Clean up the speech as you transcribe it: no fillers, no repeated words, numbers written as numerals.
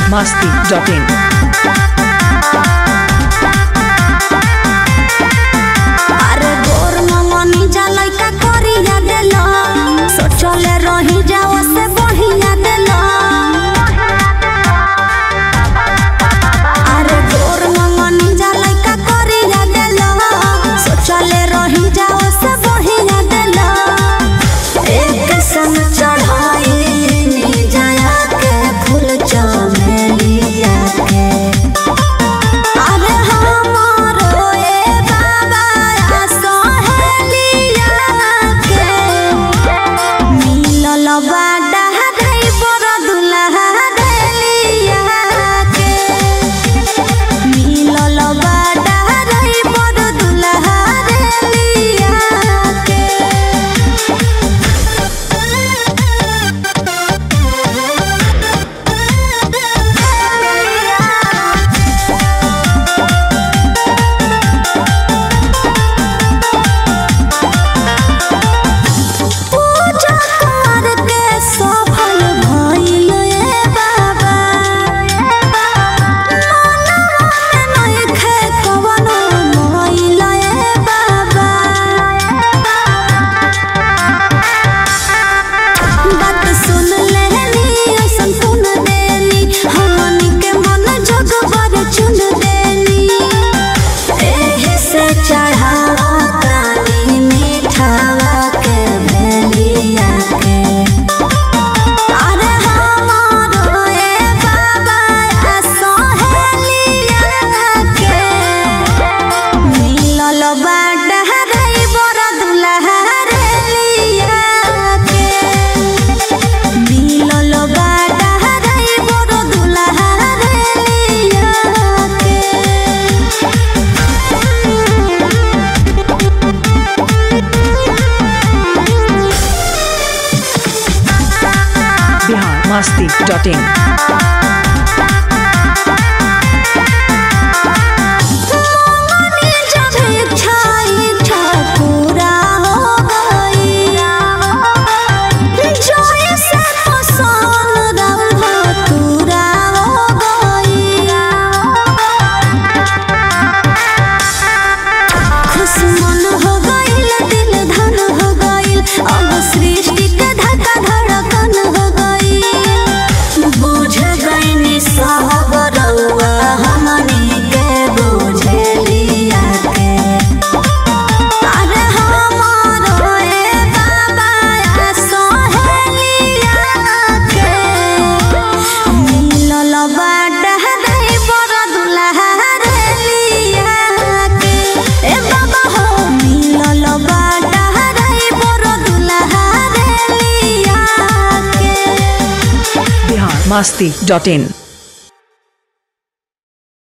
biharmasti.in अरे गोर मंगनी जलाई का करिया देला सोचले रही जाओ से बढ़िया देला अरे गोर मंगनी जलाई का करिया देला सोचले रही जाओ से बढ़िया देला एक संग चढ़ाई नी जाया के फूल चमेलिया के अरे हमारो ए बाबा सहेलिया के मिलल बाडा रे बड़ दुल्हा देलिया के मिलल बाडा रे बड़ दुल्हा देलिया के पूजा करके सफल भइल ए बाबा मनवा में नइखे कवनो मोइल ए बाबा बात सुन लेनी ऐसन सुन देनी हमनी के मन जगबर चुन देनी एही से चढ़ावा कानी मीठावा के भेलिया के अरे हमारो ए बाबा सहेलिया के मिलल बाडा रे बड़ दुल्हा देलिया के मिलल बाडा रे बड़ दुल्हा देलिया के biharmasti.in मंगनी जब इच्छा पूरा हो गई जोई से पसंद पूरा हो गई खुश मन हो गईल दिल धन हो गईल अब सृष्टि के धक्का धड़कन हो गई बुझ गईनी सब रउआ हमनी के बुझलिया के अरे हमारो ए बाबा सहेलिया के मिलल बाडा रे बड़ दुल्हा देलिया के ए बाबा हो मिलल बाडा रे बड़ दुल्हा देलिया के biharmasti.in